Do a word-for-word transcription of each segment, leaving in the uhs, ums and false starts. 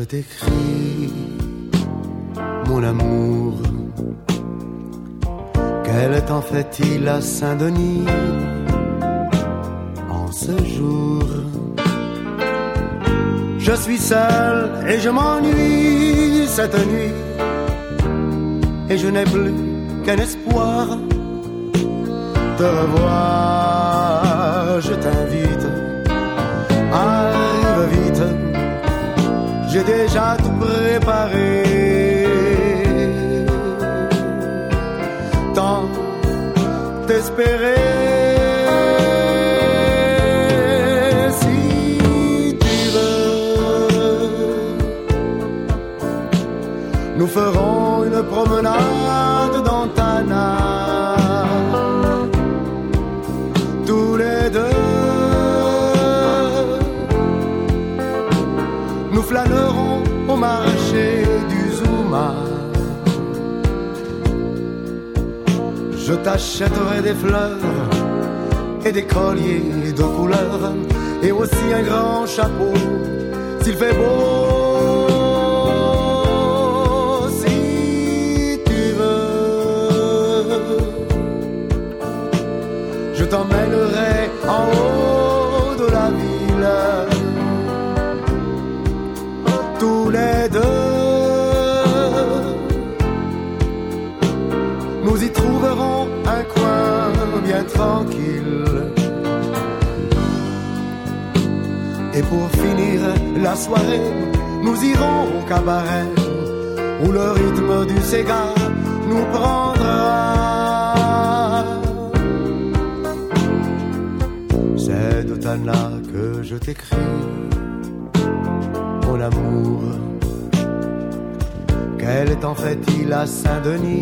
t'écris, mon amour. Quel temps fait-il à Saint-Denis en ce jour? Je suis seul et je m'ennuie cette nuit, et je n'ai plus qu'un espoir, te revoir. Je t'invite, arrive vite, j'ai déjà tout préparé. Tant t'espérer. Si tu veux, nous ferons une promenade dans Tana, tous les deux. Nous flânerons au marché du Zouma. Je t'achèterai des fleurs et des colliers de couleur, et aussi un grand chapeau s'il fait beau. Si tu veux, je t'emmènerai en haut de la ville, tous les deux. Nous y trouverons un coin bien tranquille, et pour finir la soirée, nous irons au cabaret où le rythme du Sega nous prendra. C'est de Tana que je t'écris, mon amour. Quel temps fait-il à Saint-Denis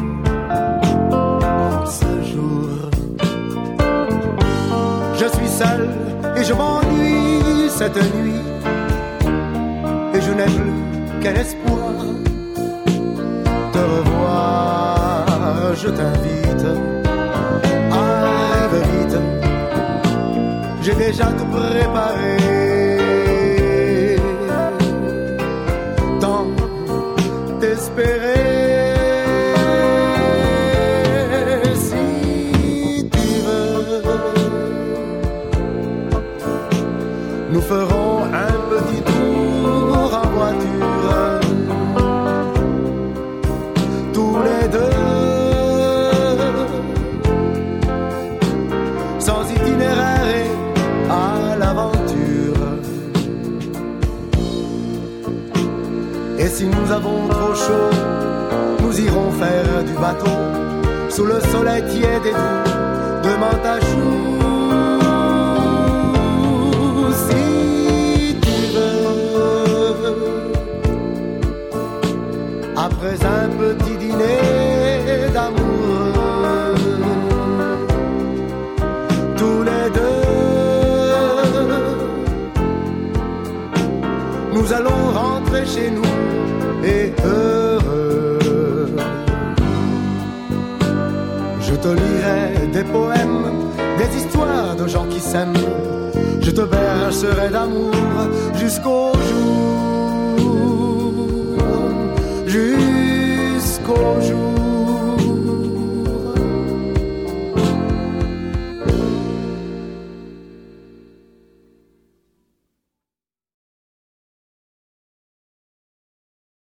ce jour? Je suis seul et je m'ennuie cette nuit, et je n'ai plus qu'un espoir, te revoir. Je t'invite, arrive vite, j'ai déjà tout préparé. Tant t'espérer. Nous ferons un petit tour en voiture, tous les deux, sans itinéraire et à l'aventure. Et si nous avons trop chaud, nous irons faire du bateau sous le soleil tiède et doux de Mantajou. Après un petit dîner d'amour, tous les deux, nous allons rentrer chez nous et heureux. Je te lirai des poèmes, des histoires de gens qui s'aiment. Je te bercerai d'amour jusqu'au jour